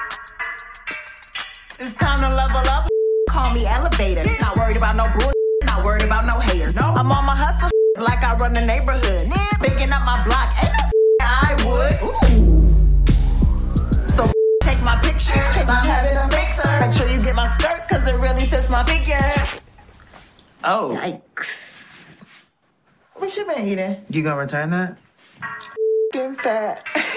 It's time to level up. Call me elevator. Not worried about no bullshit. Not worried about no haters. No. I'm on my hustle like I run the neighborhood. Picking up my block. Ain't no I would. Ooh. So take my picture. I'm having a mixer. Make sure you get my skirt because it really fits my figure. Oh. Yikes. What you been eating? You gonna return that? Getting fat.